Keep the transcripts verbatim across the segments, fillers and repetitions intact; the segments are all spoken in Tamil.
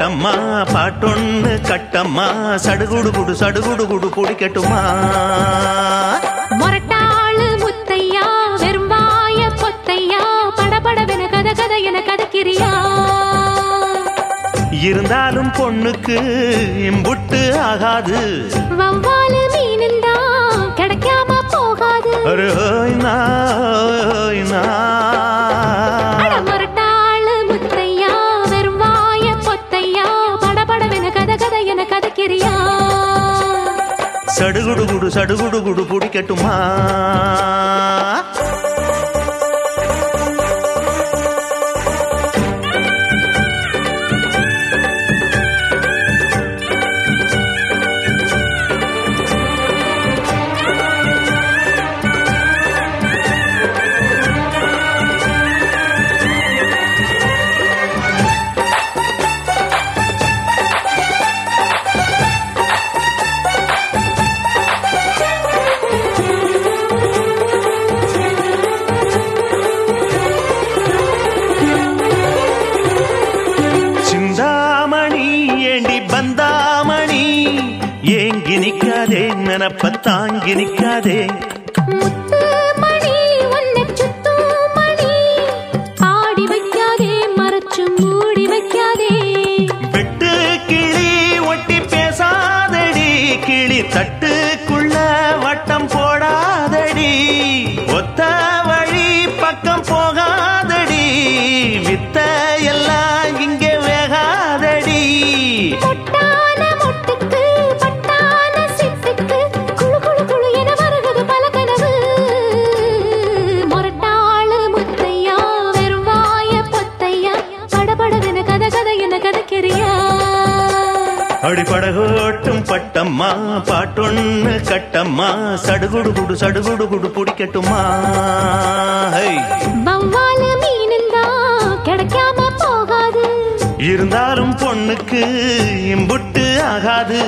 பட்டம்மா பாட்டொன்னு கட்டம்மா சடுகுடு குடு சடுகுடு குடு பிடிக்கட்டுமா மொரட்டாளு முத்தையா வெறும்பாய பொத்தையா படபடவென கத கத என கதக்கிறியா இருந்தாலும் பொண்ணுக்கு இம்புட்டு ஆகாது வவ்வாலு மீனுந்தா கிடைக்காம போகாது மொரட்டாளு முத்தையா வெறும்பாய பொத்தையா படபடவென கத கத என கதக்கிறியா சடுகுடு குடு சடுகுடு குடு பிடிக்கட்டுமா பந்தாமணி ஏங்கி நிக்காதே நினப்ப தாங்கி நிக்காதே முத்து மணி உன்னை சுத்தும் மணி ஆடி வைக்காதே மறைச்சு மூடி வைக்காதே வெட்டு கிளி ஒட்டி பேசாதடி கிளி தட்டுக்குள்ள வட்டம் போடாதடி ஒத்த வழி பக்கம் போகாதடி வித்த எல்லாம் இங்கே வேகாதடி பொட்டான மொட்டுக்கு பட்டான சிட்டுக்கு குளு குளு குளு என வருகுது பல கனவு மொரட்டாளு முத்தையா வெறும் வாய பொத்தையா படபடவென கத கத என கதக்கிறியா அடிப்படகோட்டும் பட்டம்மா பாட்டொன்னு கட்டம்மா சடுகுடு குடு சடுகுடு குடு பிடிக்கட்டுமா வவ்வாலு மீனுந்தா கிடைக்காம போகாது இருந்தாலும் பொண்ணுக்கு இம்புட்டு ஆகாது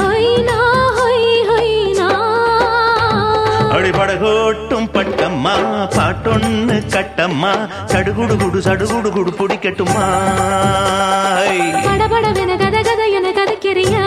அடிபடகோட்டும் பட்டம்மா பாட்டொன்னு கட்டம்மா சடுகுடு குடு சடுகுடு குடு பிடிக்கட்டுமா படபடவென கத கத என கதக்கிறியா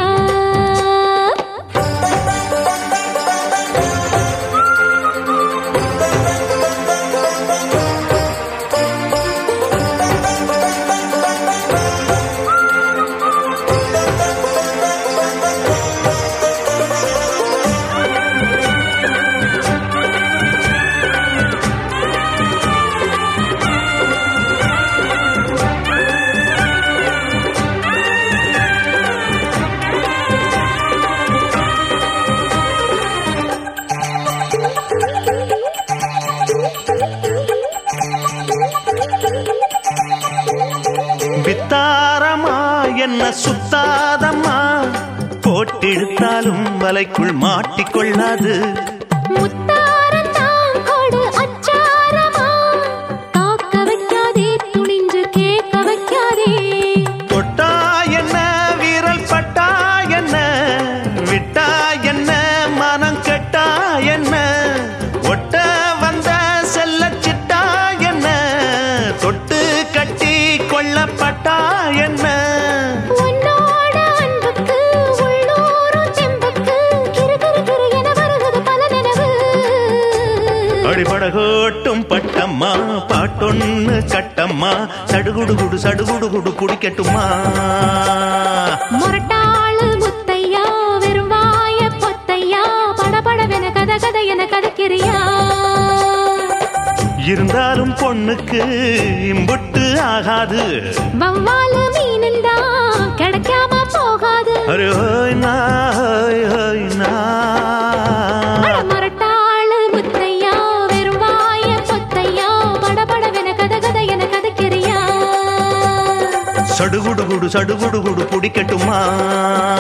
வித்தாரமா என்ன சுத்தாதம்மா போட்டிடுத்தாலும் வலைக்குள் மாட்டிக்கொள்ளாது தொட்டா என்ன வீரல் பட்டா என்ன விட்டா என்ன மனம் கெட்டா என்ன ஒட்ட வந்த செல்ல சிட்டா என்ன தொட்டு கட்டி கொள்ளப்பட்டா என்ன அடிபடகோட்டும் பட்டம்மா பாட்டொன்னு கட்டம்மா சடுகுடு குடு சடுகுடு குடு பிடிக்கட்டுமா மொரட்டாளு முத்தையா வெறும் வாய பொத்தையா படபடவென கத கத என கதக்கிறியா இருந்தாலும் பொண்ணுக்கு இம்புட்டு ஆகாது வவ்வாலு மீனுந்தா கிடைக்காம போகாது மொரட்டாளு முத்தையா வெறும் வாய பொத்தையா படபடவென கத கத என கதக்கிறியா சடுகுடு குடு சடுகுடு குடு பிடிக்கட்டுமா